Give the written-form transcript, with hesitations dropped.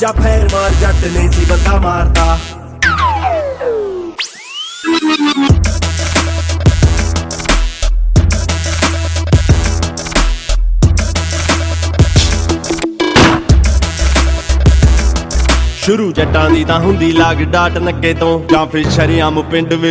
ਜਾਂ ਫੇਰ ਮਾਰ ਜੱਟ ਨਹੀਂ ਸੀ ਬੰਦਾ ਮਾਰਦਾ। ਸ਼ੁਰੂ ਜੱਟਾਂ ਦੀ ਤਾਂ ਹੁੰਦੀ ਲਾਗ ਡਾਟ ਨੱਕੇ ਤੋਂ, ਜਾਂ ਫਿਰ ਸ਼ਰੇਆਮ ਪਿੰਡ